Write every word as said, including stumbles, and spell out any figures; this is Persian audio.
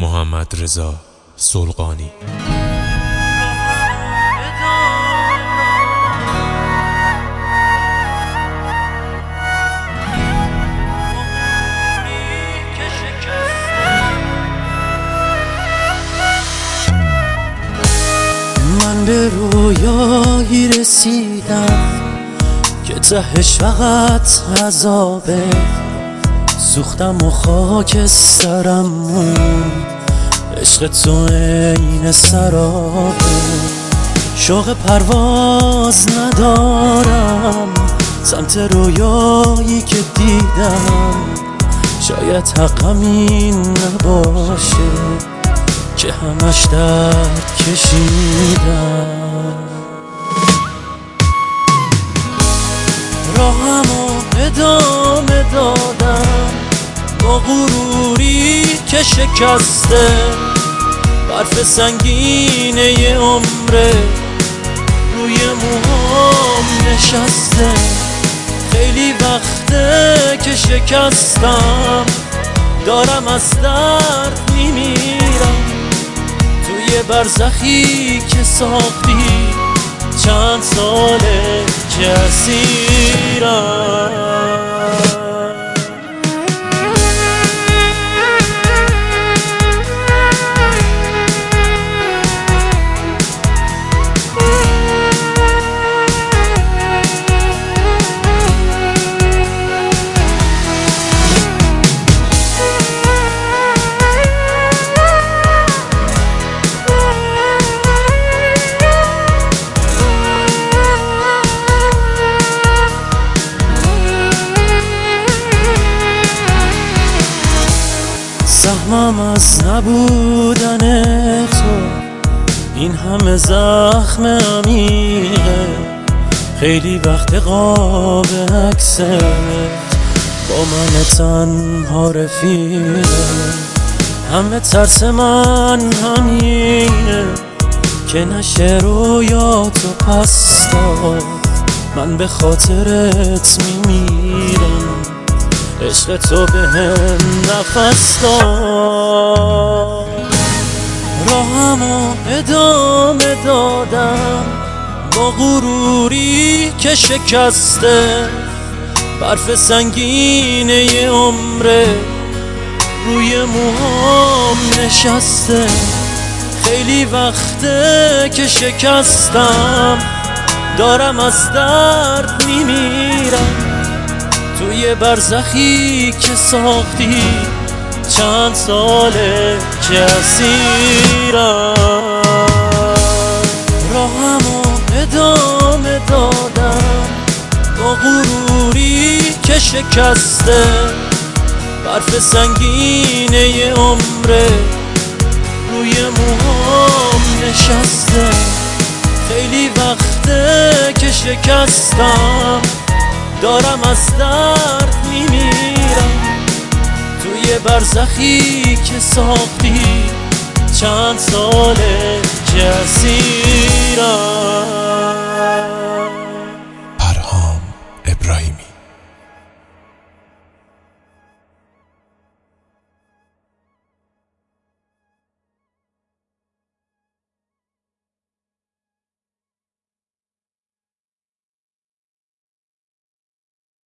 محمدرضا سلغانی. من به رویایی رسیدم که تهش فقط عذابه، سوختم و خاک سرم مون، عشق تو عین سرابه. شوق پرواز ندارم سمت رویایی که دیدم، شاید حقم این نباشه که همش درد کشیدم. راهمو ادامه دادم با غروری که شکسته، برف سنگینه عمره روی موهام نشسته. خیلی وقته که شکستم، دارم از درد میمیرم. توی برزخی که ساختی چند ساله که اسیرم. سهمم از نبودن تو این همه زخم عمیقه. خیلی وقت قاب عکست با من تنها رفیقه. همه ترس من همینه که نشه رویاتو پس داد. من به خاطرت میمیرم، عشق تو به هم نفس داد. راهمو ادامه دادم با غروری که شکسته، برف سنگینه عمره روی موهام نشسته. خیلی وقته که شکستم، دارم از درد میمیرم. توی برزخی که ساختی چند ساله که اسیرم. راهمو ادامه دادم با غروری که شکسته، برف سنگینه عمره روی موهام نشسته. خیلی وقته که شکستم، دارم از درد میمیرم. توی برزخی که ساختی چند ساله که اسیرم.